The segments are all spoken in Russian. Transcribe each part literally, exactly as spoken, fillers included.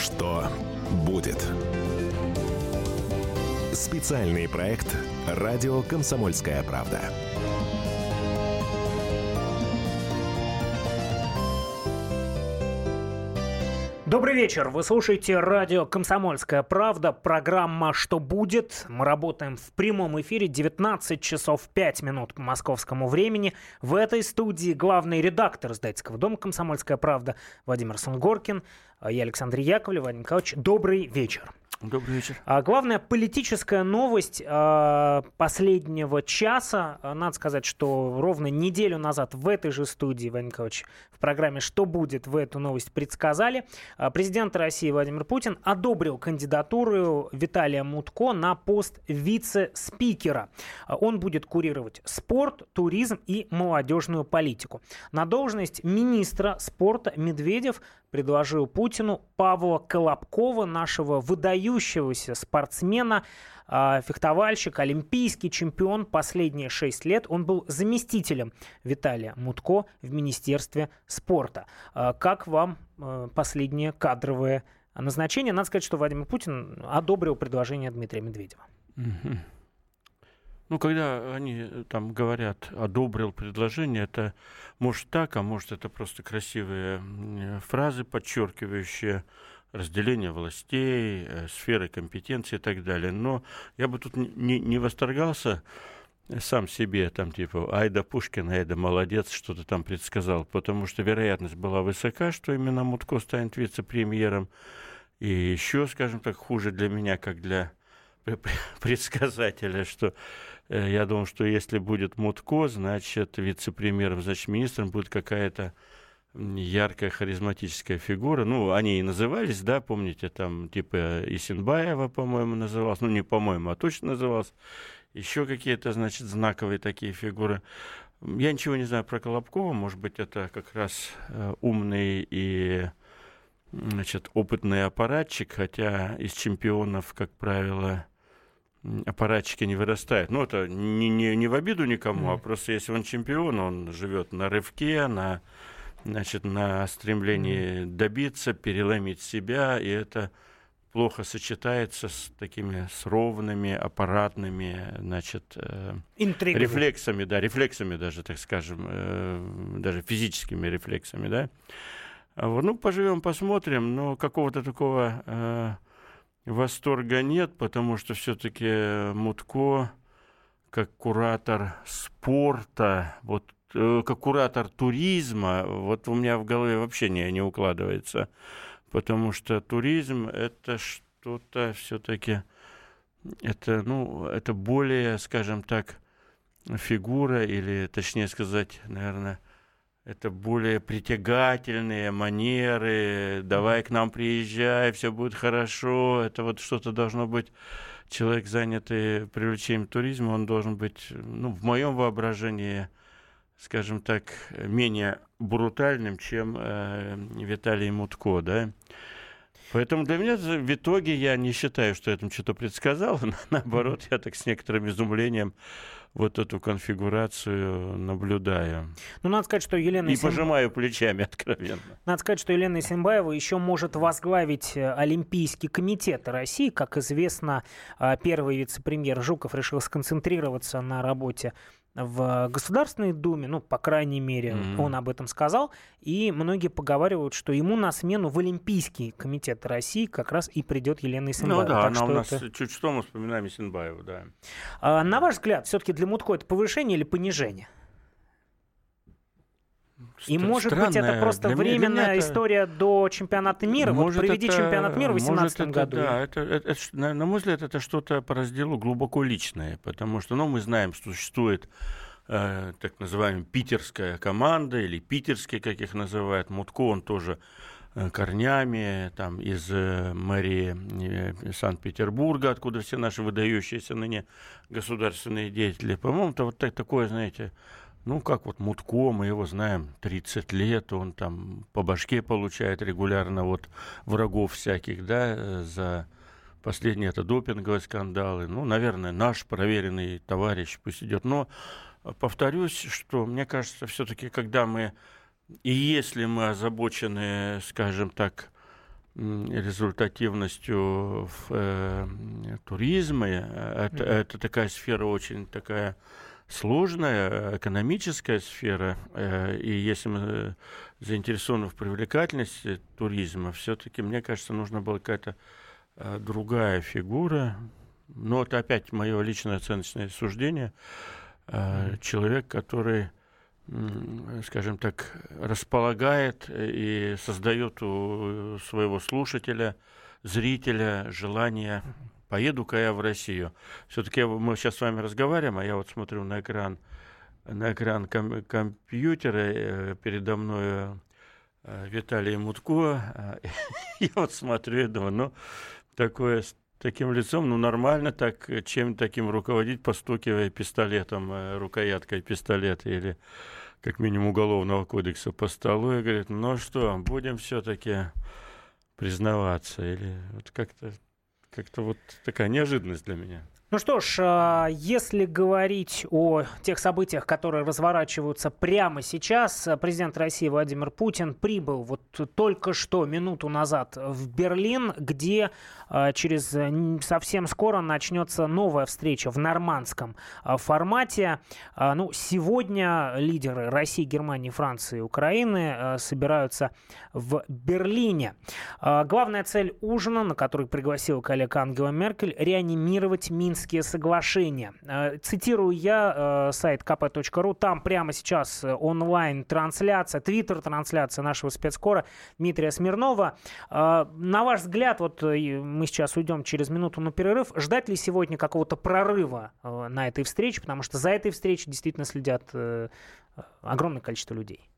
Что будет? Специальный проект «Радио Комсомольская правда». Добрый вечер. Вы слушаете радио «Комсомольская правда», программа «Что будет?». Мы работаем в прямом эфире, девятнадцать часов пять минут по московскому времени. В этой студии главный редактор издательского дома «Комсомольская правда» Владимир Сунгоркин, я Александр Яковлев. Владимир Николаевич, добрый вечер. Добрый вечер. А главная политическая новость а, последнего часа. Надо сказать, что ровно неделю назад в этой же студии, Владимир Николаевич, в программе «Что будет?», вы эту новость предсказали. А, президент России Владимир Путин одобрил кандидатуру Виталия Мутко на пост вице-спикера. А, он будет курировать спорт, туризм и молодежную политику. На должность министра спорта Медведев предложил Путину Павла Колобкова, нашего выдающегося спортсмена, фехтовальщик, олимпийский чемпион последние шесть лет. Он был заместителем Виталия Мутко в Министерстве спорта. Как вам последнее кадровое назначение? Надо сказать, что Владимир Путин одобрил предложение Дмитрия Медведева. Угу. Ну, когда они там говорят «одобрил предложение», это может так, а может это просто красивые фразы, подчеркивающие разделение властей, сферы компетенции и так далее. Но я бы тут не, не восторгался сам себе, там типа «Айда Пушкин, Айда молодец», что-то там предсказал, потому что вероятность была высока, что именно Мутко станет вице-премьером. И еще, скажем так, хуже для меня, как для предсказателя, что э, я думал, что если будет Мутко, значит, вице-премьером, значит, министром будет какая-то яркая харизматическая фигура. Ну, они и назывались, да, помните, там, типа Исенбаева, по-моему, называлась, ну, не по-моему, а точно называлась. Еще какие-то, значит, знаковые такие фигуры. Я ничего не знаю про Колобкова, может быть, это как раз э, умный и, значит, опытный аппаратчик, хотя из чемпионов, как правило, аппаратчики не вырастают. Ну, это не, не, не в обиду никому, mm. а просто если он чемпион, он живет на рывке, на, значит, на стремлении mm. добиться, переломить себя, и это плохо сочетается с такими с ровными, аппаратными, значит, э, рефлексами, да, рефлексами даже, так скажем, э, даже физическими рефлексами, да. Ну, поживем, посмотрим, но какого-то такого э, восторга нет, потому что все-таки Мутко, как куратор спорта, вот, э, как куратор туризма, вот у меня в голове вообще не, не укладывается, потому что туризм — это что-то все-таки, это, ну, это более, скажем так, фигура, или, точнее сказать, наверное, это более притягательные манеры, давай к нам приезжай, все будет хорошо. Это вот что-то должно быть, человек, занятый привлечением туризма, он должен быть, ну, в моем воображении, скажем так, менее брутальным, чем э, Виталий Мутко, да. Поэтому для меня в итоге я не считаю, что я там что-то предсказал. Наоборот, я так с некоторым изумлением вот эту конфигурацию наблюдаю. Ну, надо сказать, что Елена И Исенбаева... пожимаю плечами откровенно. Надо сказать, что Елена Исенбаева еще может возглавить Олимпийский комитет России. Как известно, первый вице-премьер Жуков решил сконцентрироваться на работе в Государственной Думе, ну, по крайней мере, mm-hmm. он об этом сказал, и многие поговаривают, что ему на смену в Олимпийский комитет России как раз и придет Елена Исенбаева. Ну да, так она у нас это... чуть что мы вспоминаем Исенбаеву, да. А, на ваш взгляд, все-таки для Мутко это повышение или понижение? И, может быть, это просто временная это... история до чемпионата мира? Может, вот приведи это... чемпионат мира в две тысячи восемнадцатом году. Да, это, это, это, на, на мой взгляд, это что-то по разделу глубоко личное, потому что, ну, мы знаем, что существует э, так называемая питерская команда, или питерские, как их называют. Мутко, он тоже э, корнями там, из э, мэрии э, Санкт-Петербурга, откуда все наши выдающиеся ныне государственные деятели. По-моему, это вот так, такое, знаете... Ну, как вот Мутко, мы его знаем, тридцать лет, он там по башке получает регулярно вот врагов всяких, да, за последние это допинговые скандалы. Ну, наверное, наш проверенный товарищ пусть идет. Но повторюсь, что мне кажется, все-таки, когда мы, и если мы озабочены, скажем так, результативностью в э, туризме. Это, это такая сфера очень такая сложная, экономическая сфера. Э, и если мы заинтересованы в привлекательности туризма, все-таки, мне кажется, нужна была какая-то э, другая фигура. Но это опять мое личное оценочное суждение. Э, человек, который, скажем так, располагает и создает у своего слушателя, зрителя желание «поеду-ка я в Россию». Все-таки мы сейчас с вами разговариваем, а я вот смотрю на экран, на экран ком- компьютера, передо мной Виталий Мутко. Я вот смотрю и думаю, ну, такое... Таким лицом, ну, нормально так, чем таким руководить, постукивая пистолетом, рукояткой пистолета или, как минимум, уголовного кодекса по столу, и говорит, ну что, будем все-таки признаваться. Или вот как-то, как-то вот такая неожиданность для меня. Ну что ж, если говорить о тех событиях, которые разворачиваются прямо сейчас, президент России Владимир Путин прибыл вот только что, минуту назад, в Берлин, где через совсем скоро начнется новая встреча в нормандском формате. Ну, сегодня лидеры России, Германии, Франции и Украины собираются в Берлине. Главная цель ужина, на который пригласила коллега Ангела Меркель, реанимировать Минск соглашения. Цитирую я сайт ка пэ точка ру. Там прямо сейчас онлайн-трансляция, твиттер-трансляция нашего спецкора Дмитрия Смирнова. На ваш взгляд, вот мы сейчас уйдем через минуту на перерыв, ждать ли сегодня какого-то прорыва на этой встрече? Потому что за этой встречей действительно следят огромное количество людей.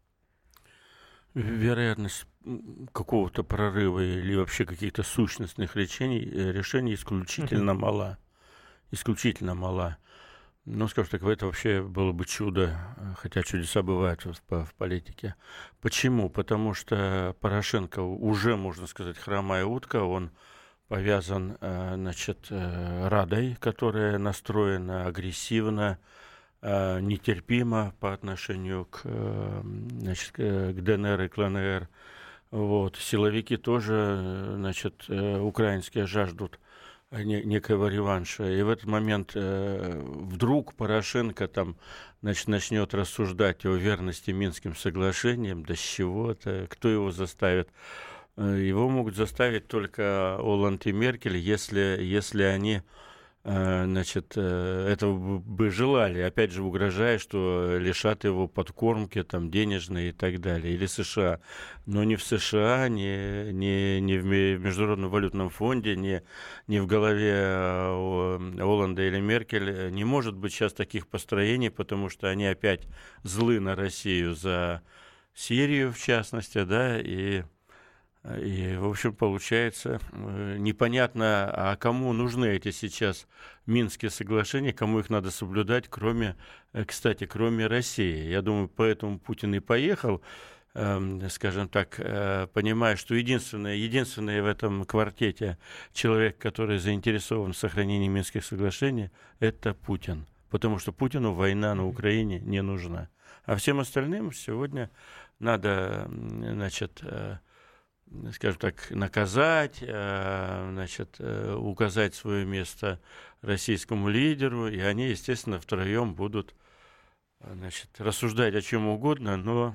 Вероятность какого-то прорыва или вообще каких-то сущностных решений, решений исключительно mm-hmm. мала. Исключительно мала. Ну, скажем так, это вообще было бы чудо, хотя чудеса бывают в, в политике. Почему? Потому что Порошенко уже, можно сказать, хромая утка, он повязан, значит, Радой, которая настроена агрессивно, нетерпимо по отношению к, значит, к дэ эн эр и к эл эн эр. Вот. Силовики тоже, значит, украинские жаждут некого реванша. И в этот момент э, вдруг Порошенко там, значит, начнет рассуждать о верности Минским соглашениям. Да с чего-то, кто его заставит? Его могут заставить только Оланд и Меркель, если, если они э, значит, э, этого бы желали. Опять же, угрожая, что лишат его подкормки там, денежной и так далее. Или США. Но ни в США, ни, ни, ни в Международном валютном фонде, ни, ни в голове Оланда или Меркель не может быть сейчас таких построений, потому что они опять злы на Россию за Сирию, в частности, да, и... И, в общем, получается, непонятно, а кому нужны эти сейчас Минские соглашения, кому их надо соблюдать, кроме, кстати, кроме России. Я думаю, поэтому Путин и поехал, скажем так, понимая, что единственный, единственный в этом квартете человек, который заинтересован в сохранении Минских соглашений, это Путин. Потому что Путину война на Украине не нужна. А всем остальным сегодня надо, значит, скажем так, наказать, значит, указать свое место российскому лидеру, и они, естественно, втроем будут, значит, рассуждать о чем угодно, но,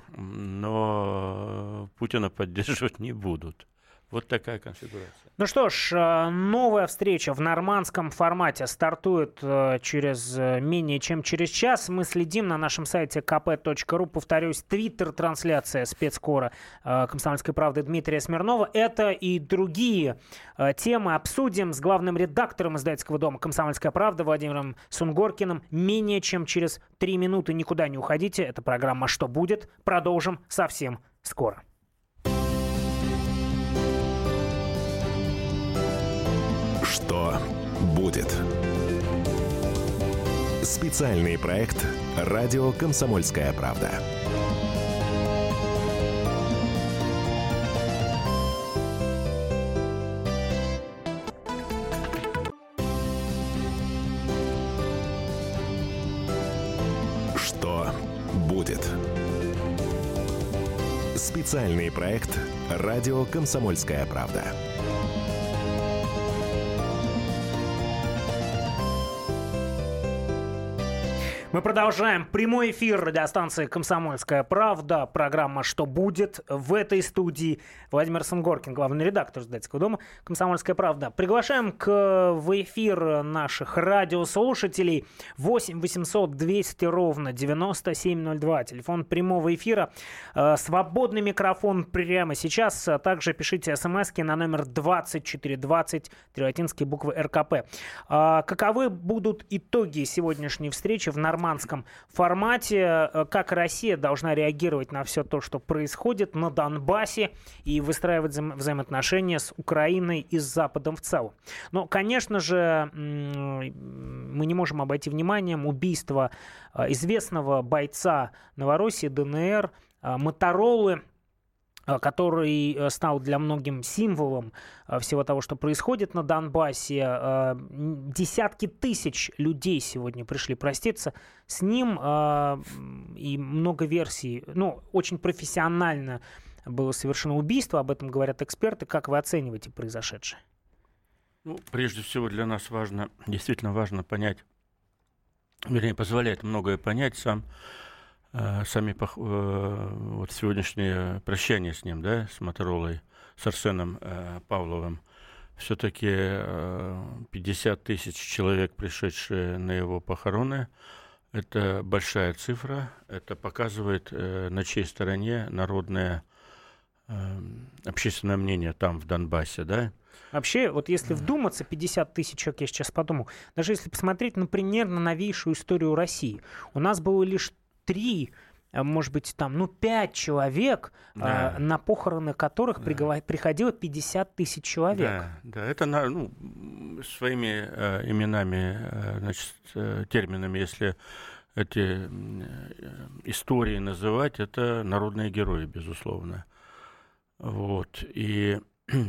но Путина поддерживать не будут. Вот такая конфигурация. Ну что ж, новая встреча в нормандском формате стартует через менее чем через час. Мы следим на нашем сайте ка пэ точка ру. Повторюсь, твиттер-трансляция спецкора «Комсомольской правды» Дмитрия Смирнова. Это и другие темы обсудим с главным редактором издательского дома «Комсомольская правда» Владимиром Сунгоркиным менее чем через три минуты. Никуда не уходите. Это программа «Что будет?». Продолжим совсем скоро. Что будет? Специальный проект «Радио Комсомольская правда». Что будет? Специальный проект «Радио Комсомольская правда». Мы продолжаем прямой эфир радиостанции «Комсомольская правда». Программа «Что будет?» В этой студии Владимир Сунгоркин, главный редактор издательского дома «Комсомольская правда». Приглашаем к, в эфир наших радиослушателей. восемь восемьсот двести ровно девяносто семь ноль два. Телефон прямого эфира. Свободный микрофон прямо сейчас. Также пишите смски на номер двадцать четыре двадцать, три латинские буквы эр ка пэ. Каковы будут итоги сегодняшней встречи в нормальном формате, как Россия должна реагировать на все то, что происходит на Донбассе, и выстраивать вза- взаимоотношения с Украиной и с Западом в целом. Но, конечно же, мы не можем обойти вниманием убийство известного бойца Новороссии, дэ эн эр, Моторолы, который стал для многих символом всего того, что происходит на Донбассе. Десятки тысяч людей сегодня пришли проститься с ним, и много версий. Ну, очень профессионально было совершено убийство, об этом говорят эксперты. Как вы оцениваете произошедшее? Ну, прежде всего для нас важно, действительно важно понять, вернее, позволяет многое понять сам Сами вот сегодняшнее прощание с ним, да, с Моторолой, с Арсеном э, Павловым, все-таки э, пятьдесят тысяч человек, пришедшие на его похороны, это большая цифра, это показывает, э, на чьей стороне народное э, общественное мнение там, в Донбассе, да. Вообще, вот если вдуматься, пятьдесят тысяч человек, я сейчас подумал, даже если посмотреть, например, на новейшую историю России, у нас было лишь три, может быть, там, ну, пять человек, да. а, на похороны которых да. приговор... приходило пятьдесят тысяч человек. Да, да, это ну, своими э, именами, э, значит, э, терминами, если эти э, истории называть, это народные герои, безусловно. Вот, и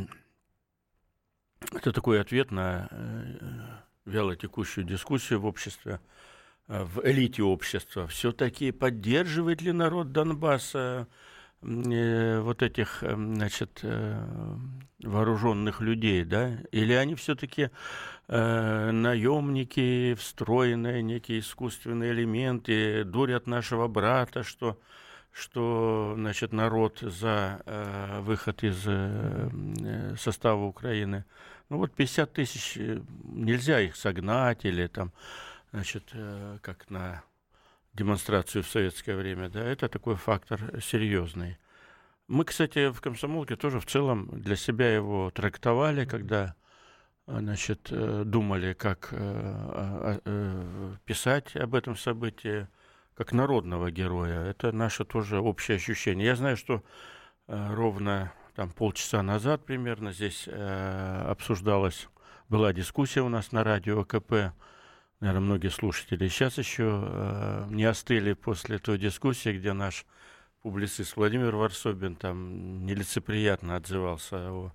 это такой ответ на э, вялотекущую дискуссию в обществе, в элите общества. Все-таки поддерживает ли народ Донбасса э, вот этих, э, значит, э, вооруженных людей, да? Или они все-таки э, наемники, встроенные некие искусственные элементы, дурят нашего брата, что, что значит, народ за э, выход из э, состава Украины. Ну вот пятьдесят тысяч, нельзя их согнать или там, значит, как на демонстрацию в советское время, да, это такой фактор серьезный. Мы, кстати, в «Комсомолке» тоже в целом для себя его трактовали, когда, значит, думали, как писать об этом событии, как народного героя. Это наше тоже общее ощущение. Я знаю, что ровно там полчаса назад примерно здесь обсуждалась, была дискуссия у нас на радио ка пэ. Наверное, многие слушатели сейчас еще э, не остыли после той дискуссии, где наш публицист Владимир Варсобин там нелицеприятно отзывался о,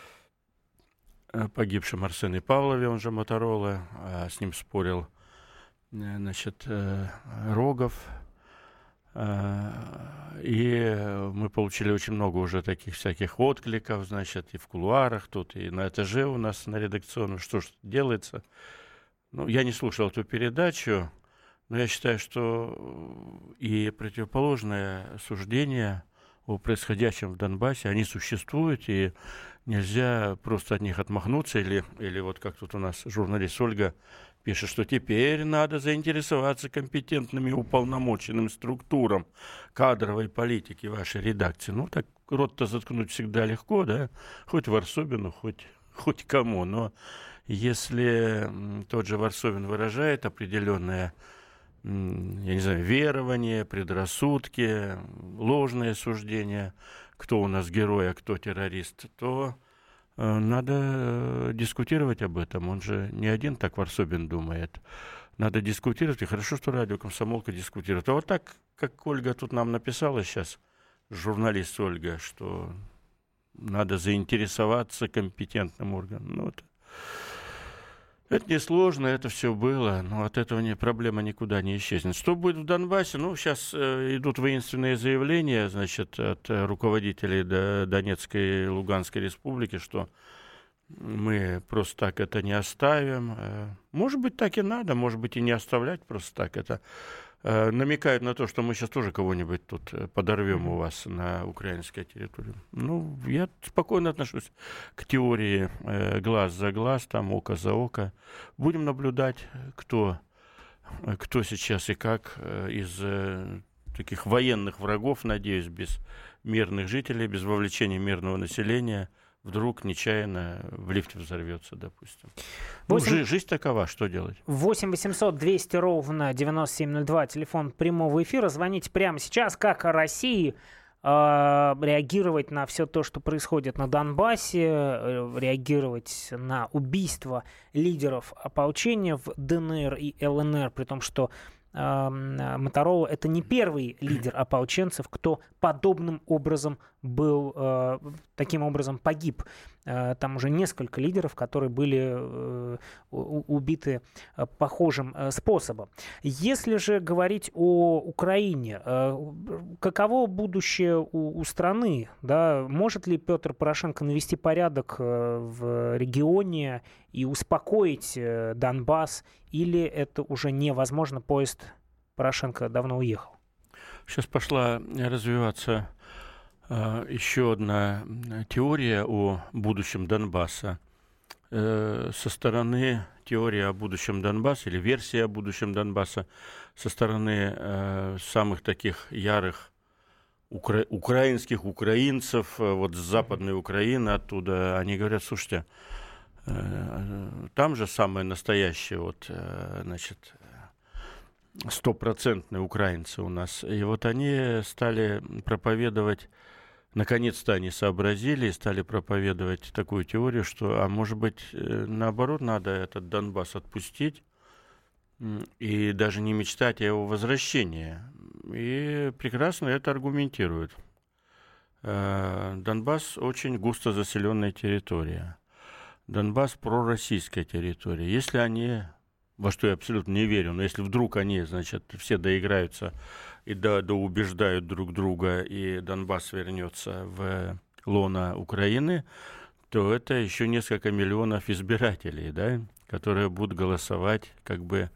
о погибшем Арсене Павлове, он же Моторола, а с ним спорил, значит, э, Рогов. Э, и мы получили очень много уже таких всяких откликов, значит, и в кулуарах тут, и на этаже у нас на редакционном, что ж делается. Ну, я не слушал эту передачу, но я считаю, что и противоположные суждения о происходящем в Донбассе, они существуют, и нельзя просто от них отмахнуться, или, или вот как тут у нас журналист Ольга пишет, что теперь надо заинтересоваться компетентными уполномоченным структурам кадровой политики вашей редакции. Ну, так рот-то заткнуть всегда легко, да, хоть Варсобину, хоть, хоть кому, но если тот же Варсобин выражает определенное, я не знаю, верование, предрассудки, ложные суждения, кто у нас герой, а кто террорист, то надо дискутировать об этом. Он же не один так, Варсобин, думает. Надо дискутировать, и хорошо, что радио «Комсомолка» дискутирует. А вот так, как Ольга тут нам написала сейчас, журналист Ольга, что надо заинтересоваться компетентным органом. Ну, вот. Это несложно, это все было, но от этого не, проблема никуда не исчезнет. Что будет в Донбассе? Ну, сейчас э, идут воинственные заявления, значит, от э, руководителей Д- Донецкой и Луганской республики, что мы просто так это не оставим. Э, может быть, так и надо, может быть, и не оставлять просто так это. Э, намекают на то, что мы сейчас тоже кого-нибудь тут подорвем у вас на украинской территории. Ну, я спокойно отношусь к теории э, глаз за глаз, там око за око. Будем наблюдать, кто, кто сейчас и как э, из э, таких военных врагов, надеюсь, без мирных жителей, без вовлечения мирного населения, вдруг нечаянно в лифте взорвется, допустим. восемь... Ну, жи- жизнь такова, что делать? восемь восемьсот двести ровно девяносто семь ноль два, телефон прямого эфира. Звоните прямо сейчас. Как о России э, реагировать на все то, что происходит на Донбассе, э, реагировать на убийство лидеров ополчения в ДНР и ЛНР, при том, что Моторола — это не первый лидер ополченцев, кто подобным образом был, э, таким образом погиб. Э, там уже несколько лидеров, которые были э, убиты э, похожим э, способом. Если же говорить о Украине, э, каково будущее у, у страны? Да? Может ли Петр Порошенко навести порядок э, в регионе и успокоить э, Донбасс, или это уже невозможно, поезд Порошенко давно уехал? Сейчас пошла развиваться э, еще одна теория о будущем Донбасса. Э, со стороны теории о будущем Донбасса или версия о будущем Донбасса со стороны э, самых таких ярых укра- украинских украинцев, э, вот с Западной Украины оттуда, они говорят: слушайте, там же самые настоящие, вот, значит, стопроцентные украинцы у нас. И вот они стали проповедовать, наконец-то они сообразили и стали проповедовать такую теорию, что, а может быть, наоборот, надо этот Донбасс отпустить и даже не мечтать о его возвращении. И прекрасно это аргументируют. Донбасс очень густо заселенная территория. Донбасс пророссийская территория. Если они, во что я абсолютно не верю, но если вдруг они, значит, все доиграются и до, доубеждают друг друга, и Донбасс вернется в лоно Украины, то это еще несколько миллионов избирателей, да, которые будут голосовать как бы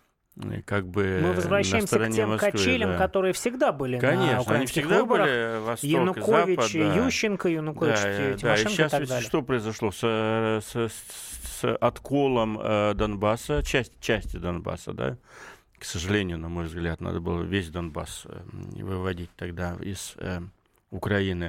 как бы мы возвращаемся к тем Москвы, качелям, да. которые всегда были. Конечно, на украинских они всегда выборах. были Восток, Янукович, Запад, да. Ющенко, Янукович, да, Тимошенко, да. И сейчас и так ведь далее. Что произошло с, с, с отколом э, Донбасса, часть, части Донбасса, да? К сожалению, на мой взгляд, надо было весь Донбасс э, выводить тогда из э, Украины.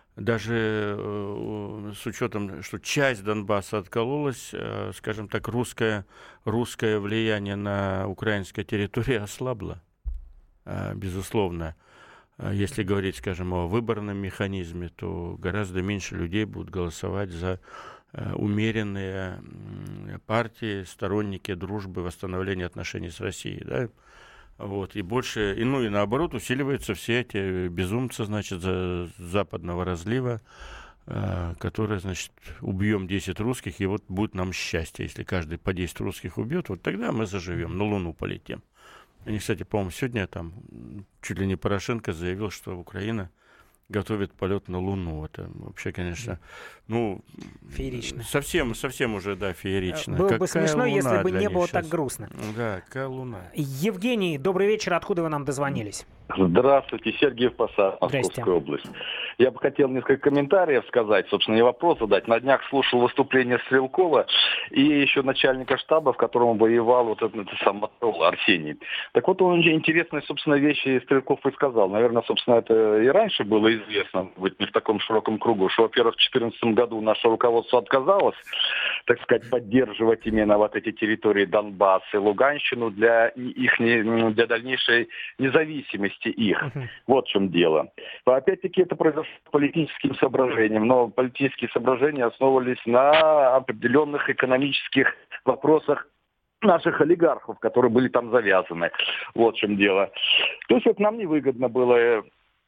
Даже э, с учетом, что часть Донбасса откололась, э, скажем так, русское, русское влияние на украинской территории ослабло, э, безусловно. Если говорить, скажем, о выборном механизме, то гораздо меньше людей будут голосовать за э, умеренные э, партии, сторонники дружбы, восстановления отношений с Россией, да? Вот, и больше, и, ну и наоборот, усиливаются все эти безумцы, значит, за, западного разлива, э, которые, значит, убьем десять русских, и вот будет нам счастье. Если каждый по десять русских убьет, вот тогда мы заживем, на Луну полетим. Они, кстати, по-моему, сегодня там чуть ли не Порошенко заявил, что Украина готовит полет на Луну. Это вообще, конечно, ну... Феерично. Совсем, совсем уже, да, феерично. Было какая бы смешно, если бы не было сейчас так грустно. Да, какая Луна. Евгений, добрый вечер. Откуда вы нам дозвонились? Здравствуйте, Сергей Посад, Московская область. Я бы хотел несколько комментариев сказать, собственно, и вопрос задать. На днях слушал выступление Стрелкова и еще начальника штаба, в котором воевал вот этот, этот сам Арсений. Так вот, он очень интересные, собственно, вещи Стрелков и сказал. Наверное, собственно, это и раньше было известно, быть не в таком широком кругу, что, во-первых, в две тысячи четырнадцатом году наше руководство отказалось, так сказать, поддерживать именно вот эти территории Донбасса и Луганщину для их, для дальнейшей независимости их. Uh-huh. Вот в чем дело. Опять-таки это произошло по политическим соображениям, но политические соображения основывались на определенных экономических вопросах наших олигархов, которые были там завязаны. Вот в чем дело. То есть это нам невыгодно было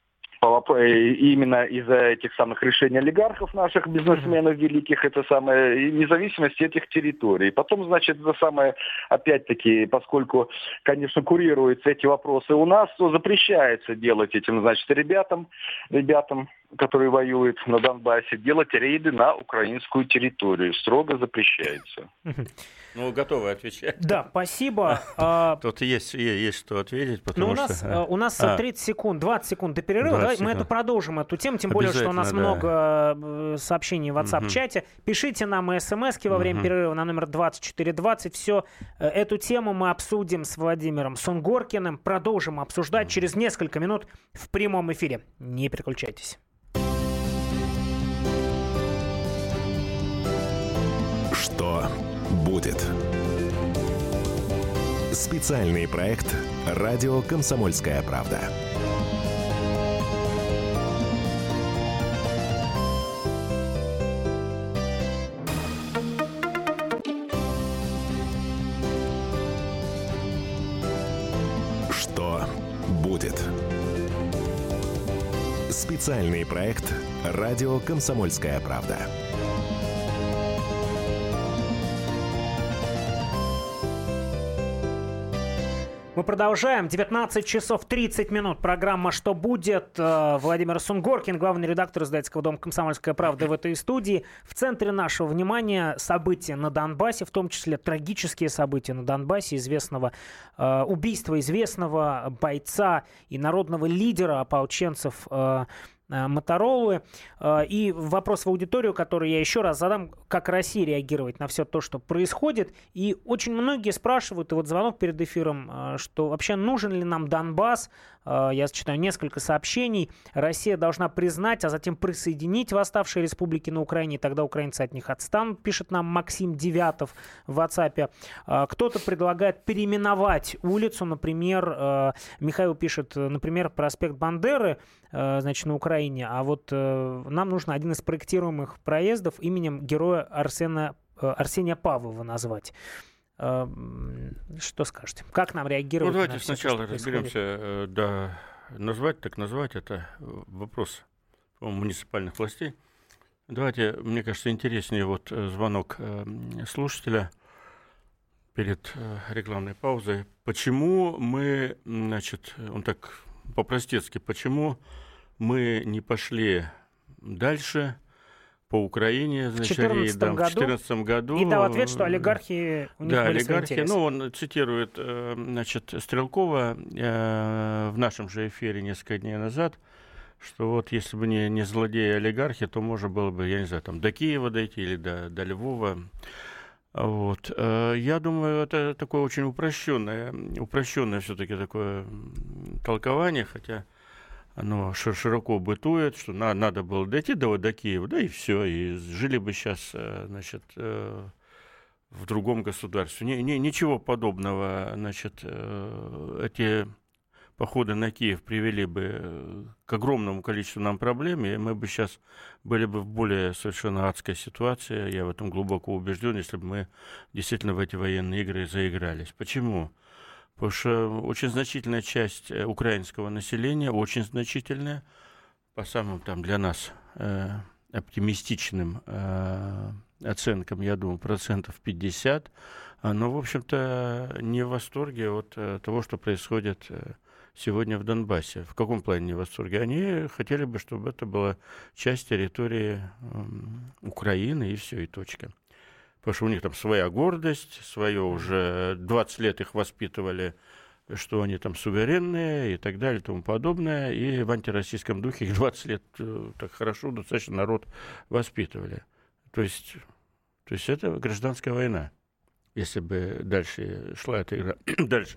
именно из-за этих самых решений олигархов, наших бизнесменов великих, это самое, независимость этих территорий. Потом, значит, это самое, опять-таки, поскольку, конечно, курируются эти вопросы у нас, то запрещается делать этим, значит, ребятам, ребятам, которые воюют на Донбассе, делать рейды на украинскую территорию. Строго запрещается. Ну, готовы отвечать. Да, спасибо. Тут есть, есть что ответить, потому ну, у нас, что... У нас а. тридцать секунд, двадцать секунд до перерыва. Давай мы это продолжим, эту тему, тем более, что у нас да. много сообщений в WhatsApp-чате. Угу. Пишите нам смс-ки во время угу. перерыва на номер двадцать четыре двадцать. Все, эту тему мы обсудим с Владимиром Сунгоркиным. Продолжим обсуждать угу. через несколько минут в прямом эфире. Не переключайтесь. Что будет? Специальный проект «Радио Комсомольская правда». Что будет? Специальный проект «Радио Комсомольская правда». Мы продолжаем. девятнадцать часов тридцать минут. Программа «Что будет?». Владимир Сунгоркин, главный редактор издательского дома «Комсомольская правда» в этой студии. В центре нашего внимания события на Донбассе, в том числе трагические события на Донбассе, известного э, убийства известного бойца и народного лидера ополченцев э, Моторолы. И вопрос в аудиторию, который я еще раз задам: как Россия реагировать на все то, что происходит. И очень многие спрашивают, и вот звонок перед эфиром, что вообще нужен ли нам Донбасс. Я читаю несколько сообщений. Россия должна признать, а затем присоединить восставшие республики на Украине, и тогда украинцы от них отстанут, пишет нам Максим Девятов в WhatsApp. Кто-то предлагает переименовать улицу, например, Михаил пишет, например, проспект Бандеры, значит, на Украине, а вот нам нужно один из проектируемых проездов именем героя Арсена, Арсения Павлова назвать. Что скажете? Как нам реагировать? Ну, давайте на все, сначала разберемся. Да, назвать так назвать, это вопрос муниципальных властей. Давайте, мне кажется, интереснее вот звонок слушателя перед рекламной паузой. Почему мы, значит, он так по-простецки, почему мы не пошли дальше по Украине, значит, в две тысячи четырнадцатом году. И дал ответ, что олигархи у них да, были олигархи, свои интересы. Ну, он цитирует, значит, Стрелкова в нашем же эфире несколько дней назад, что вот если бы не, не злодеи-олигархи, то можно было бы, я не знаю, там до Киева дойти или до, до Львова. Вот. Я думаю, это такое очень упрощенное, упрощенное все-таки такое толкование, хотя оно широко бытует, что на, надо было дойти до, до Киева, да и все, и жили бы сейчас, значит, в другом государстве. Ни, ни, ничего подобного, значит, эти походы на Киев привели бы к огромному количеству нам проблем, и мы бы сейчас были бы в более совершенно адской ситуации, я в этом глубоко убежден, если бы мы действительно в эти военные игры заигрались. Почему? Потому что очень значительная часть украинского населения, очень значительная, по самым там для нас э, оптимистичным э, оценкам, я думаю, процентов пятьдесят, оно, в общем-то, не в восторге от э, того, что происходит э, сегодня в Донбассе. В каком плане не в восторге? Они хотели бы, чтобы это была часть территории э, Украины, и все, и точка. Потому что у них там своя гордость, свое уже двадцать лет их воспитывали, что они там суверенные и так далее и тому подобное. И в антироссийском духе их двадцать лет так хорошо, достаточно народ воспитывали. То есть, то есть это гражданская война, если бы дальше шла эта игра. Дальше.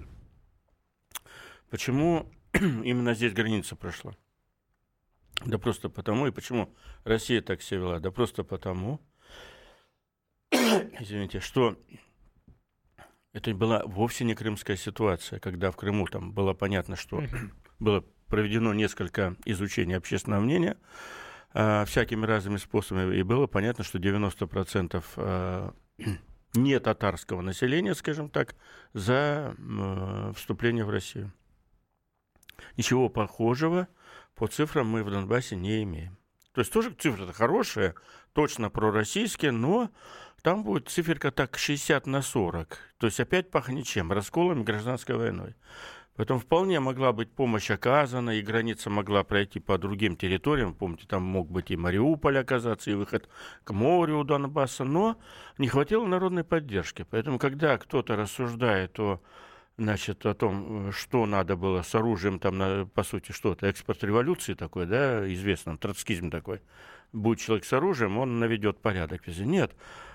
Почему именно здесь граница прошла? Да просто потому. И почему Россия так себя вела? Да просто потому, извините, что это была вовсе не крымская ситуация, когда в Крыму там было понятно, что было проведено несколько изучений общественного мнения э, всякими разными способами, и было понятно, что девяносто процентов э, не татарского населения, скажем так, за э, вступление в Россию. Ничего похожего по цифрам мы в Донбассе не имеем. То есть тоже цифры-то хорошие, точно пророссийские, но там будет циферка так шестьдесят на сорок. То есть опять пахнет чем? Расколом и гражданской войной. Поэтому вполне могла быть помощь оказана, и граница могла пройти по другим территориям. Помните, там мог быть и Мариуполь оказаться, и выход к морю у Донбасса, но не хватило народной поддержки. Поэтому, когда кто-то рассуждает о, значит, о том, что надо было с оружием, там, на, по сути, что-то, экспорт революции такой, да, известный, троцкизм такой, будет человек с оружием, он наведет порядок везде. Нет.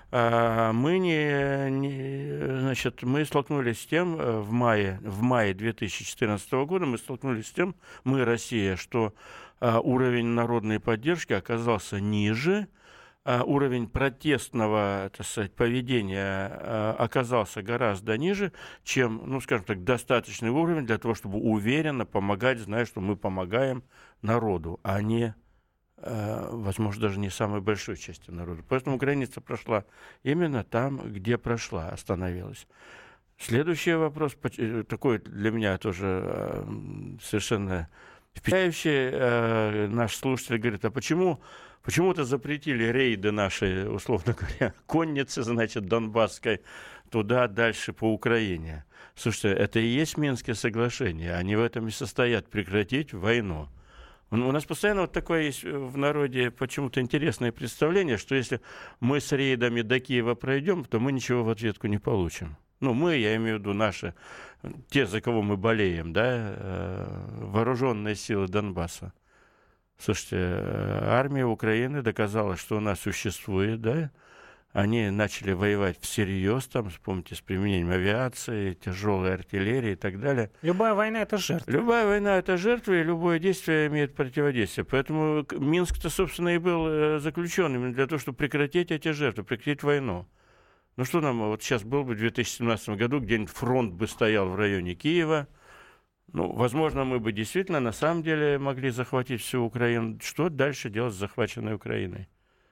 Мы, не, не, значит, мы столкнулись с тем в мае, в мае две тысячи четырнадцатого года, мы столкнулись с тем, мы, Россия, что уровень народной поддержки оказался ниже, уровень протестного, так сказать, поведения оказался гораздо ниже, чем, ну, скажем так, достаточный уровень для того, чтобы уверенно помогать, зная, что мы помогаем народу, а не возможно, даже не самой большой части народа. Поэтому граница прошла именно там, где прошла, остановилась. Следующий вопрос, такой для меня тоже совершенно впечатляющий. Наш слушатель говорит, а почему почему-то запретили рейды наши, условно говоря, конницы, значит, донбасской, туда, дальше по Украине? Слушайте, это и есть Минские соглашения. Они в этом и состоят, прекратить войну. У нас постоянно вот такое есть в народе почему-то интересное представление, что если мы с рейдами до Киева пройдем, то мы ничего в ответку не получим. Ну, мы, я имею в виду наши, те, за кого мы болеем, да, вооруженные силы Донбасса. Слушайте, армия Украины доказала, что она существует, да, они начали воевать всерьез, там, помните, с применением авиации, тяжелой артиллерии и так далее. Любая война – это жертва. Любая война – это жертва, и любое действие имеет противодействие. Поэтому Минск-то, собственно, и был заключен именно для того, чтобы прекратить эти жертвы, прекратить войну. Ну что нам, вот сейчас был бы в две тысячи семнадцатом году, где-нибудь фронт бы стоял в районе Киева. Ну, возможно, мы бы действительно на самом деле могли захватить всю Украину. Что дальше делать с захваченной Украиной?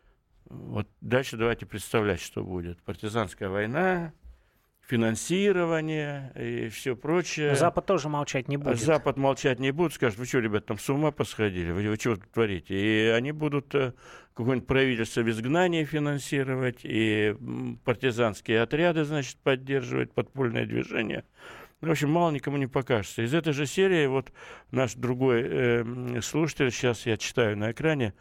Вот дальше давайте представлять, что будет. Партизанская война, финансирование и все прочее. Запад тоже молчать не будет. Запад молчать не будет, скажет, вы что, ребята, там с ума посходили, вы, вы что тут творите? И они будут э, какое-нибудь правительство в изгнании финансировать, и партизанские отряды, значит, поддерживать, подпольное движение. В общем, мало никому не покажется. Из этой же серии вот наш другой э, слушатель, сейчас я читаю на экране,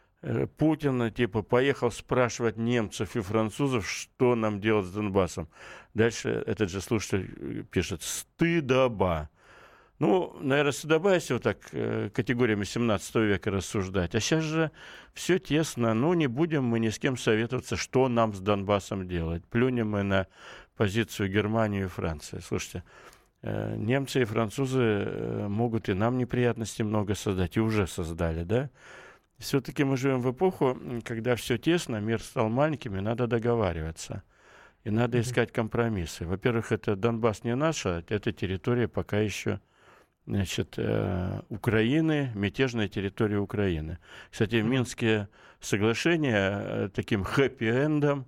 Путин, типа, поехал спрашивать немцев и французов, что нам делать с Донбассом. Дальше этот же слушатель пишет «стыдоба». Ну, наверное, стыдоба, если вот так категориями семнадцатого века рассуждать. А сейчас же все тесно. Ну, не будем мы ни с кем советоваться, что нам с Донбассом делать. Плюнем мы на позицию Германии и Франции. Слушайте, немцы и французы могут и нам неприятностей много создать, и уже создали, да? Все-таки мы живем в эпоху, когда все тесно, мир стал маленьким, и надо договариваться. И надо искать компромиссы. Во-первых, это Донбасс не наша, это территория пока еще, значит, э, Украины, мятежная территория Украины. Кстати, Минские соглашения э, таким хэппи-эндом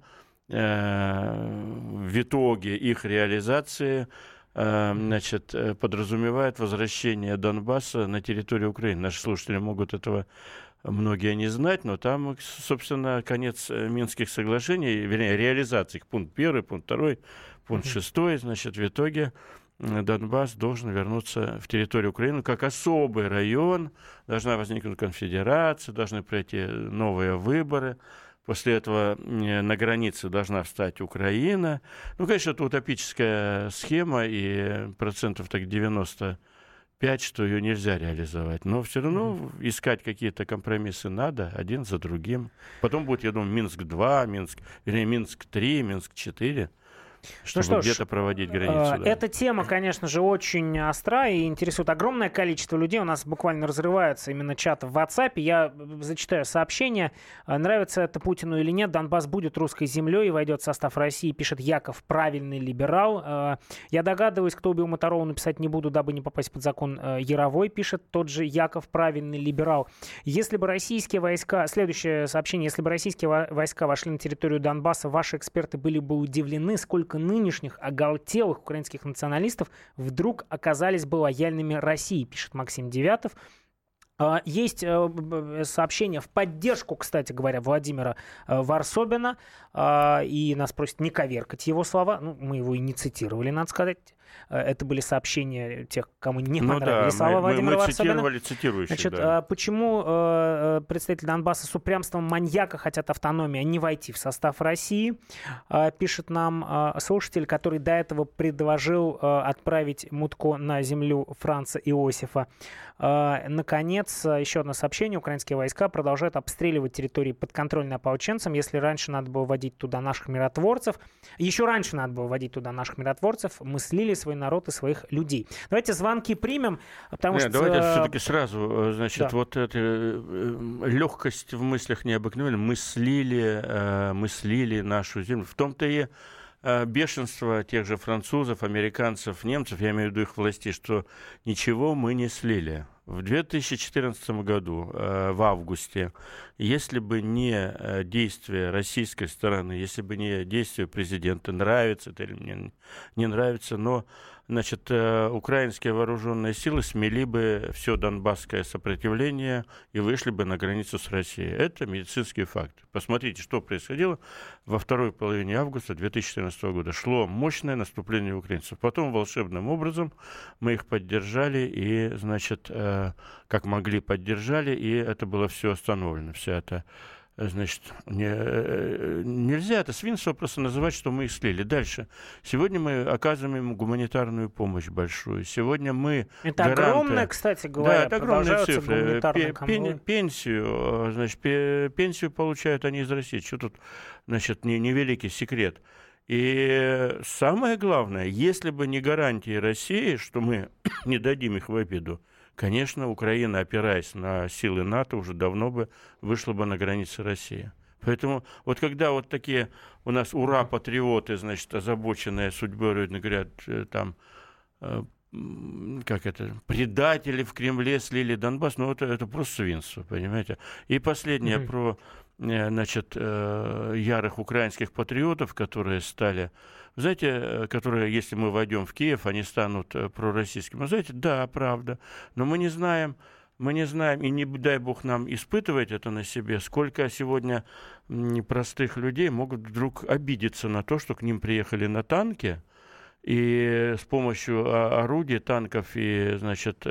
э, в итоге их реализации э, значит, подразумевает возвращение Донбасса на территорию Украины. Наши слушатели могут этого многие не знать, но там, собственно, конец Минских соглашений, вернее, реализации, пункт первый, пункт второй, пункт шестой, значит, в итоге Донбасс должен вернуться в территорию Украины как особый район, должна возникнуть конфедерация, должны пройти новые выборы, после этого на границе должна встать Украина. Ну, конечно, это утопическая схема, и процентов так девяносто пять, что ее нельзя реализовать. Но все равно mm-hmm. искать какие-то компромиссы надо, один за другим. Потом будет, я думаю, Минск-два, Минск, вернее, Минск-три, Минск-четыре. Чтобы ну где-то проводить границу. Да. Эта тема, конечно же, очень остра и интересует огромное количество людей. У нас буквально разрывается именно чат в WhatsApp. Я зачитаю сообщение. Нравится это Путину или нет, Донбасс будет русской землей и войдет в состав России, пишет Яков, правильный либерал. Я догадываюсь, кто убил Моторолу, написать не буду, дабы не попасть под закон Яровой, пишет тот же Яков, правильный либерал. Если бы российские войска... Следующее сообщение. Если бы российские войска вошли на территорию Донбасса, ваши эксперты были бы удивлены, сколько нынешних оголтелых украинских националистов вдруг оказались бы лояльными России, пишет Максим Девятов. Есть сообщение в поддержку, кстати говоря, Владимира Варсобина. И нас просят не коверкать его слова. Ну, мы его и не цитировали, надо сказать. Это были сообщения тех, кому не ну понравились да, слова мы, Владимира мы, мы Варсобина. цитировали цитирующих. Значит, да. Почему представители Донбасса с упрямством маньяка хотят автономии, а не войти в состав России? Пишет нам слушатель, который до этого предложил отправить Мутко на землю Франца Иосифа. Наконец, еще одно сообщение. Украинские войска продолжают обстреливать территории подконтрольные ополченцам. Если раньше надо было вводить туда наших миротворцев, еще раньше надо было вводить туда наших миротворцев, мы слили свой народ и своих людей. Давайте звонки примем, потому Нет, что... Давайте все-таки сразу, значит, да. вот эта легкость в мыслях необыкновенная. Мы слили, мы слили нашу землю. В том-то и бешенство тех же французов, американцев, немцев, я имею в виду их властей, что ничего мы не слили. В две тысячи четырнадцатом году, в августе, если бы не действия российской стороны, если бы не действия президента, нравится это или мне не нравится, но значит, украинские вооруженные силы смели бы все донбасское сопротивление и вышли бы на границу с Россией. Это медицинский факт. Посмотрите, что происходило во второй половине августа две тысячи четырнадцатого года. Шло мощное наступление украинцев. Потом волшебным образом мы их поддержали и, значит, как могли поддержали, и это было все остановлено. Вся эта Значит, не, нельзя это свинство просто называть, что мы их слили. Дальше. Сегодня мы оказываем им гуманитарную помощь большую. Сегодня мы Это гаранты... огромная, кстати говоря, да, это огромные цифры. Пен, пенсию, значит, пенсию получают они из России. Что тут, значит, не, не великий секрет. И самое главное, если бы не гарантии России, что мы не дадим их в обиду, конечно, Украина, опираясь на силы НАТО, уже давно бы вышла бы на границы России. Поэтому вот когда вот такие у нас ура-патриоты, значит, озабоченные судьбой, говорят, там, как это, предатели в Кремле слили Донбасс, ну это, это просто свинство, понимаете. И последнее mm-hmm. про, значит, ярых украинских патриотов, которые стали... Знаете, которые, если мы войдем в Киев, они станут пророссийскими. Знаете, да, правда. Но мы не знаем, мы не знаем, и не дай бог нам испытывать это на себе, сколько сегодня простых людей могут вдруг обидеться на то, что к ним приехали на танке, и с помощью орудий, танков и, значит,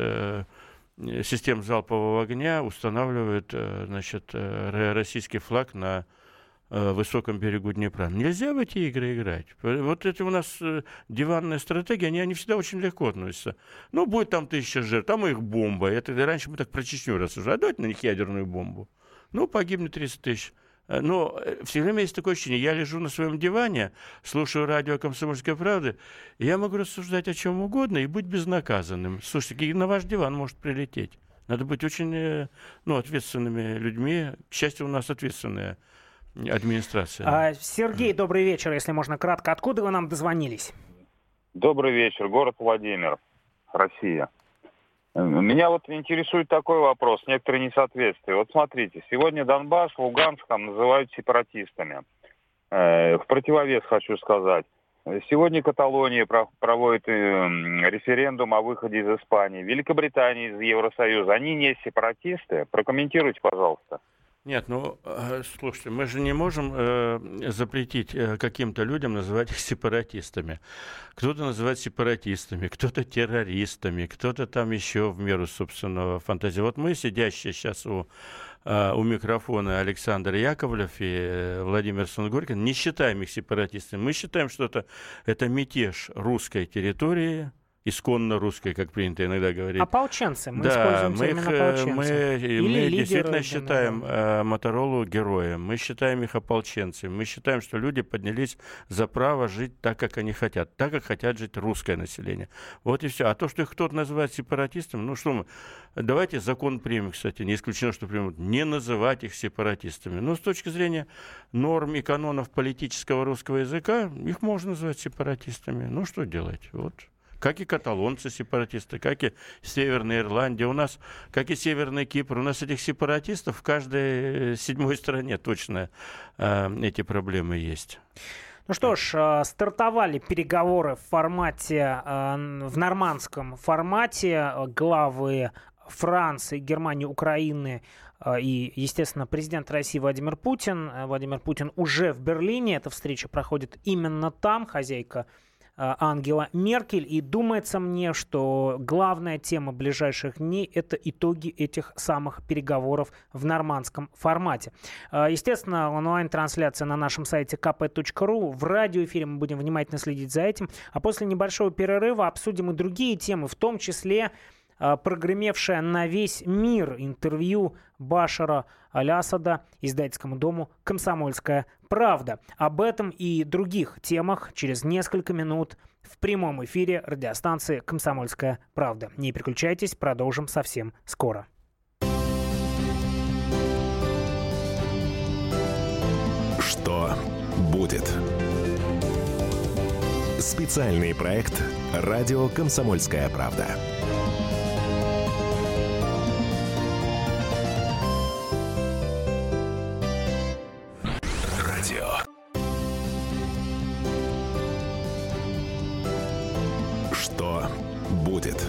систем залпового огня устанавливают, значит, российский флаг на высоком берегу Днепра. Нельзя в эти игры играть. Вот это у нас диванная стратегия, они, они всегда очень легко относятся. Ну, будет там тысяча жертв, там их бомба. Это раньше мы так про Чечню рассуждали. А давайте на них ядерную бомбу. Ну, погибнет тридцать тысяч. Но все время есть такое ощущение. Я лежу на своем диване, слушаю радио «Комсомольская правда», и я могу рассуждать о чем угодно и быть безнаказанным. Слушайте, на ваш диван может прилететь. Надо быть очень, ну, ответственными людьми. К счастью, у нас ответственная администрация. А, Сергей, добрый вечер, если можно кратко. Откуда вы нам дозвонились? Добрый вечер, город Владимир, Россия. Меня вот интересует такой вопрос, некоторые несоответствия. Вот смотрите, сегодня Донбасс, Луганск там называют сепаратистами. Э, в противовес хочу сказать. Сегодня Каталония про- проводит э, референдум о выходе из Испании. Великобритания из Евросоюза. Они не сепаратисты? Прокомментируйте, пожалуйста. Нет, ну, слушайте, мы же не можем э, запретить э, каким-то людям называть их сепаратистами. Кто-то называет сепаратистами, кто-то террористами, кто-то там еще в меру собственного фантазии. Вот мы, сидящие сейчас у, э, у микрофона Александр Яковлев и э, Владимир Сунгоркин, не считаем их сепаратистами. Мы считаем, что это, это мятеж русской территории, исконно русской, как принято иногда говорить. Ополченцы. Мы да, используем мы термин их, ополченцы. Мы, Или мы лидеры, действительно считаем да. э, Моторолу героем. Мы считаем их ополченцами. Мы считаем, что люди поднялись за право жить так, как они хотят. Так, как хотят жить русское население. Вот и все. А то, что их кто-то называет сепаратистами, ну что мы... Давайте закон примем, кстати. Не исключено, что примут. Не называть их сепаратистами. Но с точки зрения норм и канонов политического русского языка, их можно называть сепаратистами. Ну что делать? Вот. Как и каталонцы сепаратисты, как и Северная Ирландия. У нас, как и Северный Кипр, у нас этих сепаратистов в каждой седьмой стране точно э, эти проблемы есть. Ну что ж, стартовали переговоры в формате, в нормандском формате. Главы Франции, Германии, Украины и, естественно, президент России Владимир Путин. Владимир Путин уже в Берлине. Эта встреча проходит именно там. Хозяйка Ангела Меркель. И думается мне, что главная тема ближайших дней – это итоги этих самых переговоров в нормандском формате. Естественно, онлайн-трансляция на нашем сайте ка пэ точка ру. В радиоэфире мы будем внимательно следить за этим. А после небольшого перерыва обсудим и другие темы, в том числе прогремевшее на весь мир интервью Башара аль-Асада издательскому дому «Комсомольская правда». Об этом и других темах через несколько минут в прямом эфире радиостанции «Комсомольская правда». Не переключайтесь, продолжим совсем скоро. Что будет? Специальный проект «Радио Комсомольская правда». Что будет?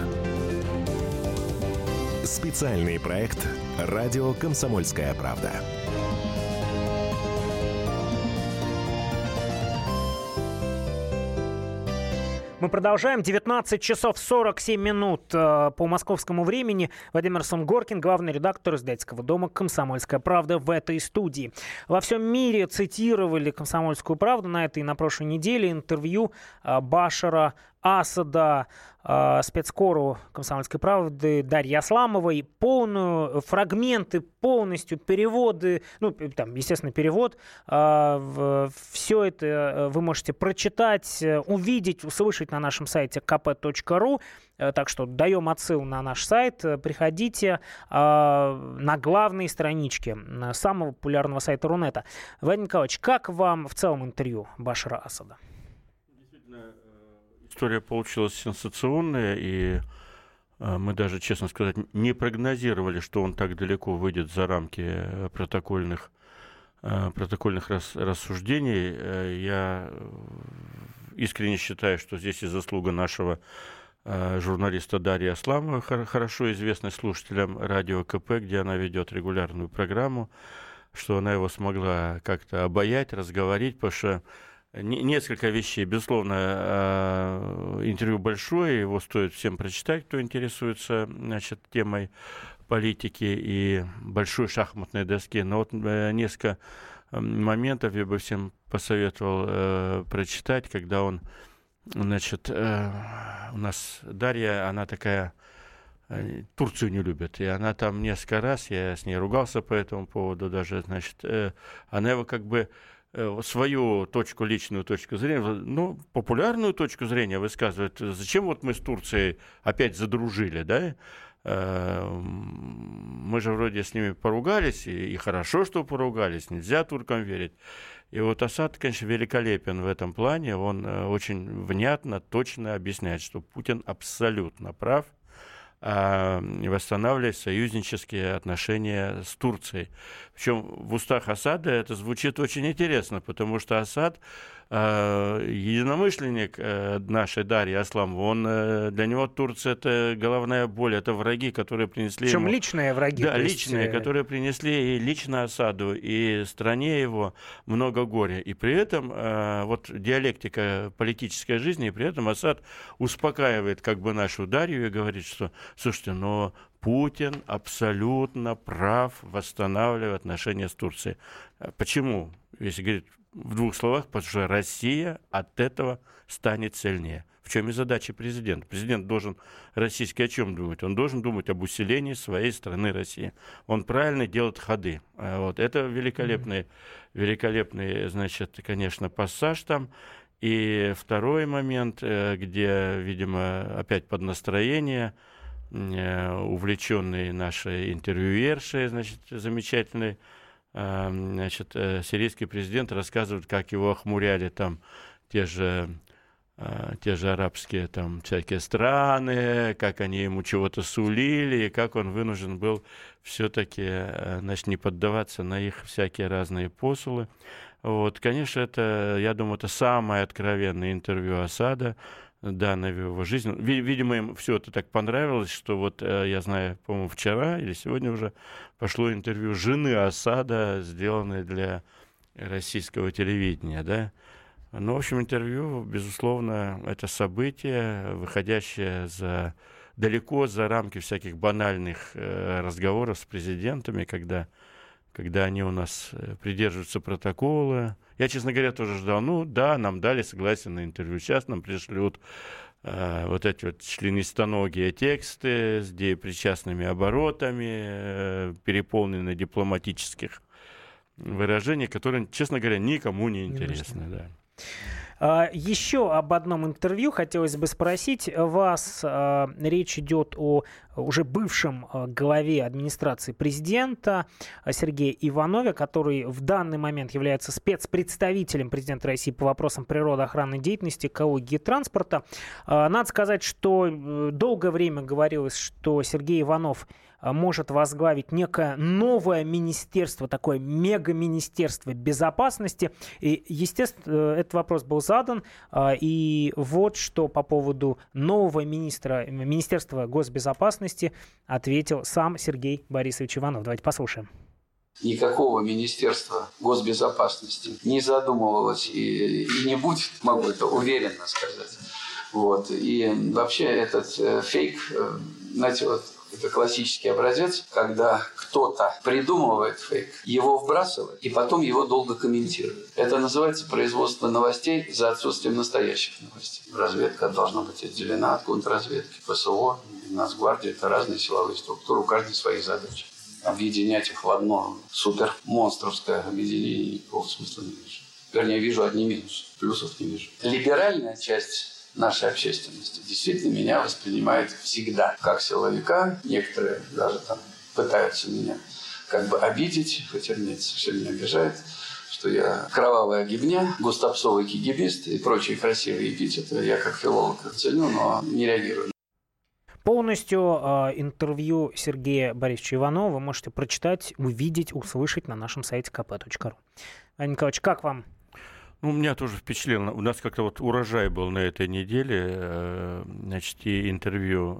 Специальный проект «Радио Комсомольская правда». Мы продолжаем. девятнадцать часов сорок семь минут э, по московскому времени. Владимир Сунгоркин, главный редактор издательского дома «Комсомольская правда» в этой студии. Во всем мире цитировали «Комсомольскую правду» на этой и на прошлой неделе интервью э, Башара Асада, э, спецкору «Комсомольской правды» Дарьи Асламовой. Полную, фрагменты, полностью переводы, ну, там, естественно, перевод. Э, в, все это вы можете прочитать, увидеть, услышать на нашем сайте ка пэ точка ру. Э, так что даем отсылку на наш сайт. Приходите э, на главные странички самого популярного сайта Рунета. Владимир Николаевич, как вам в целом интервью Башара Асада? История получилась сенсационная, и э, мы даже, честно сказать, не прогнозировали, что он так далеко выйдет за рамки протокольных, э, протокольных рас, рассуждений. Э, я искренне считаю, что здесь и заслуга нашего э, журналиста Дарьи Асламовой, хор- хорошо известной слушателям радио ка пэ, где она ведет регулярную программу, что она его смогла как-то обаять, разговорить, потому что несколько вещей. Безусловно, интервью большое, его стоит всем прочитать, кто интересуется, значит, темой политики и большой шахматной доски. Но вот несколько моментов я бы всем посоветовал э, прочитать, когда он, значит, э, у нас Дарья, она такая, э, Турцию не любит, и она там несколько раз, я с ней ругался по этому поводу даже, значит, э, она его как бы свою точку, личную точку зрения, ну, популярную точку зрения высказывает. Зачем вот мы с Турцией опять задружили, да? Мы же вроде с ними поругались, и хорошо, что поругались, нельзя туркам верить. И вот Асад, конечно, великолепен в этом плане, он очень внятно, точно объясняет, что Путин абсолютно прав, восстанавливать союзнические отношения с Турцией. Причем в устах Асада это звучит очень интересно, потому что Асад, э, единомышленник э, нашей Дарьи Асламовой, он, э, для него Турция — это головная боль, это враги, которые принесли Причем ему... личные враги. Да, есть... личные, которые принесли и лично Асаду, и стране его много горя. И при этом э, вот диалектика политической жизни, и при этом Асад успокаивает как бы нашу Дарью и говорит, что, слушайте, но Путин абсолютно прав, восстанавливая отношения с Турцией. Почему? Если говорить в двух словах, потому что Россия от этого станет сильнее. В чем и задача президента? Президент должен российский о чем думать? Он должен думать об усилении своей страны России. Он правильно делает ходы. Вот. Это великолепный, великолепный, значит, конечно, пассаж там. И второй момент, где, видимо, опять под настроение, увлеченный нашей интервьюершей, значит, замечательной, значит, сирийский президент рассказывает, как его охмуряли там те же, те же арабские там всякие страны, как они ему чего-то сулили, и как он вынужден был все-таки, значит, не поддаваться на их всякие разные посулы. Вот, конечно, это, я думаю, это самое откровенное интервью Асада да, на его жизнь. Видимо, им все это так понравилось, что вот, я знаю, по-моему, вчера или сегодня уже пошло интервью жены Асада, сделанное для российского телевидения, да. Ну, в общем, интервью, безусловно, это событие, выходящее за, далеко за рамки всяких банальных э, разговоров с президентами, когда, когда они у нас придерживаются протокола. Я, честно говоря, тоже ждал, ну да, нам дали согласие на интервью, сейчас нам пришлют э, вот эти вот членистоногие тексты с депричастными оборотами, э, переполненные дипломатических выражений, которые, честно говоря, никому не интересны, да. Еще об одном интервью хотелось бы спросить вас. Речь идет о уже бывшем главе администрации президента Сергее Иванове, который в данный момент является спецпредставителем президента России по вопросам природоохранной деятельности, экологии и транспорта. Надо сказать, что долгое время говорилось, что Сергей Иванов может возглавить некое новое министерство, такое мега-министерство безопасности. И, естественно, этот вопрос был задан. И вот что по поводу нового министра, Министерства госбезопасности ответил сам Сергей Борисович Иванов. Давайте послушаем. Никакого Министерства госбезопасности не задумывалось и, и не будет, могу это уверенно сказать. Вот. И вообще этот э, фейк, э, знаете, вот это классический образец, когда кто-то придумывает фейк, его вбрасывает и потом его долго комментирует. Это называется производство новостей за отсутствием настоящих новостей. Разведка должна быть отделена от контрразведки, ПСО, Нацгвардия. Это разные силовые структуры, у каждой свои задачи. Объединять их в одно супермонстровское объединение никакого смысла не вижу. Вернее, вижу одни минусы, плюсов не вижу. Либеральная часть нашей общественности действительно меня воспринимает всегда как силовика. Некоторые даже там пытаются меня как бы обидеть, хотя меня это совсем не обижает, что я кровавая гибня, густопсовый кигибист и прочие красивые эпитеты. Я как филолог ценю, но не реагирую. Полностью э, интервью Сергея Борисовича Иванова вы можете прочитать, увидеть, услышать на нашем сайте ка пэ точка ру. Владимир Николаевич, как вам? Ну, меня тоже впечатлило. У нас как-то вот урожай был на этой неделе. Значит, и интервью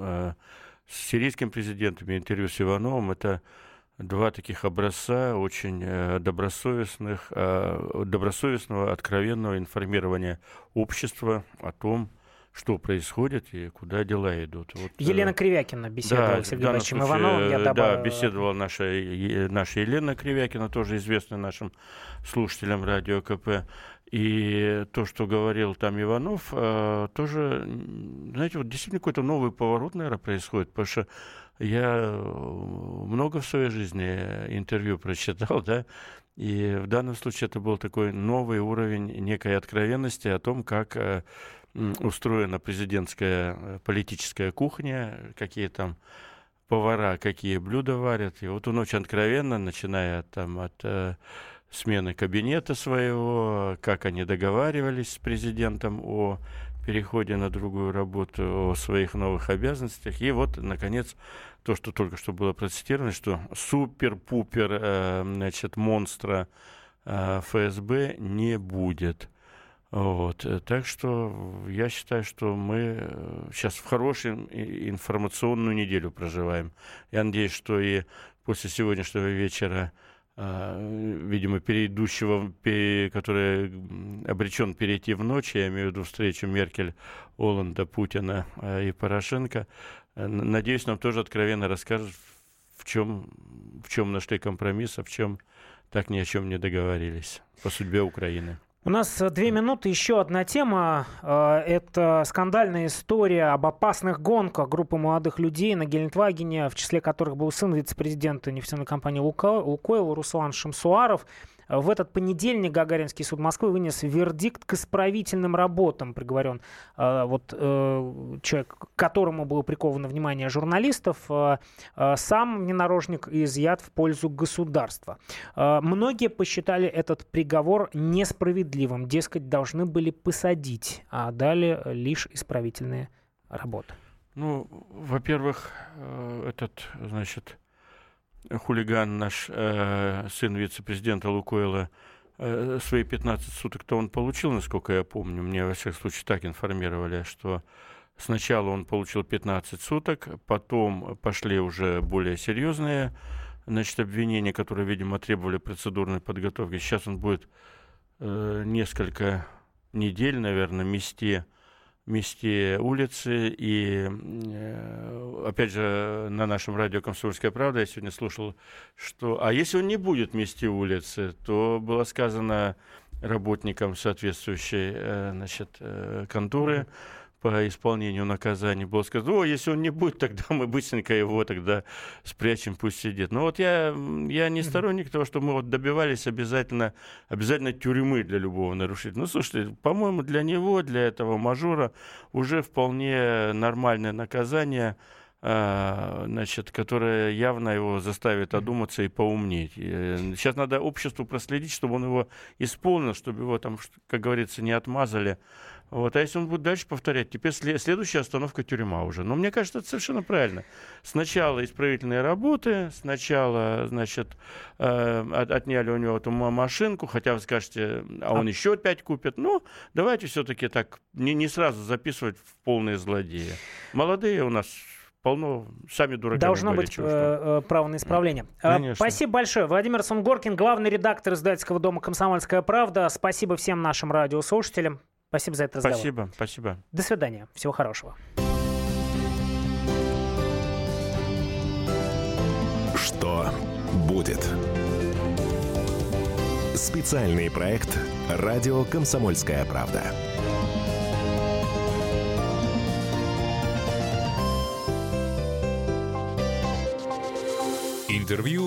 с сирийским президентом, и интервью с Ивановым. Это два таких образца очень добросовестных, добросовестного, откровенного информирования общества о том, что происходит и куда дела идут. Вот, Елена Кривякина беседовала да, с Сергеем Борисовичем Ивановым. Я добав... Да, беседовала наша, наша Елена Кривякина, тоже известная нашим слушателям радио ка пэ. И то, что говорил там Иванов, тоже, знаете, вот действительно какой-то новый поворот, наверное, происходит, потому что я много в своей жизни интервью прочитал, да, и в данном случае это был такой новый уровень некой откровенности о том, как устроена президентская политическая кухня, какие там повара, какие блюда варят. И вот он очень откровенно, начиная там от э, смены кабинета своего, как они договаривались с президентом о переходе на другую работу, о своих новых обязанностях. И вот, наконец, то, что только что было процитировано, что супер-пупер э, значит, монстра э, эф эс бэ не будет. Вот. Так что я считаю, что мы сейчас в хорошую информационную неделю проживаем. Я надеюсь, что и после сегодняшнего вечера, видимо, перейдущего, который обречен перейти в ночь, я имею в виду встречу Меркель, Олланда, Путина и Порошенко, надеюсь, нам тоже откровенно расскажут, в чем, в чем нашли компромисс, а в чем так ни о чем не договорились по судьбе Украины. У нас две минуты. Еще одна тема. Это скандальная история об опасных гонках группы молодых людей на Гелендвагене, в числе которых был сын вице-президента нефтяной компании «Лукойл» Руслан Шамсуаров. В этот понедельник Гагаринский суд Москвы вынес вердикт к исправительным работам, приговорен э, вот, э, человек, к которому было приковано внимание журналистов, э, э, сам внедорожник изъят в пользу государства. Э, многие посчитали этот приговор несправедливым, дескать, должны были посадить, а дали лишь исправительные работы. Ну, во-первых, э, этот, значит... хулиган, наш э, сын вице-президента Лукойла, э, свои пятнадцать суток-то он получил, насколько я помню. Мне, во всяком случае, так информировали, что сначала он получил пятнадцать суток, потом пошли уже более серьезные, значит, обвинения, которые, видимо, требовали процедурной подготовки. Сейчас он будет э, несколько недель, наверное, мести, мести улицы. И, э, опять же, на нашем радио «Комсомольская правда» я сегодня слушал, что... А если он не будет мести улицы, то было сказано работникам соответствующей э, значит, э, конторы, по исполнению наказания, было сказано: о, если он не будет, тогда мы быстренько его тогда спрячем, пусть сидит. Но вот я, я не сторонник того, что мы вот добивались обязательно, обязательно тюрьмы для любого нарушителя. Ну, слушайте, по-моему, для него, для этого мажора уже вполне нормальное наказание, значит, которое явно его заставит одуматься и поумнеть. И сейчас надо обществу проследить, чтобы он его исполнил, чтобы его там, как говорится, не отмазали. Вот. А если он будет дальше повторять, теперь следующая остановка — тюрьма уже. Но мне кажется, это совершенно правильно. Сначала исправительные работы, сначала, значит, отняли у него эту машинку, хотя вы скажете, а он а... еще опять купит. Ну, давайте все-таки так не, не сразу записывать в полные злодеи. Молодые у нас полно, сами дураки. Должно быть э, право на исправление. Конечно. Спасибо большое. Владимир Сунгоркин, главный редактор издательского дома «Комсомольская правда». Спасибо всем нашим радиослушателям. Спасибо за этот разговор. Спасибо, спасибо. До свидания. Всего хорошего. Что будет? Специальный проект «Радио Комсомольская правда». Интервью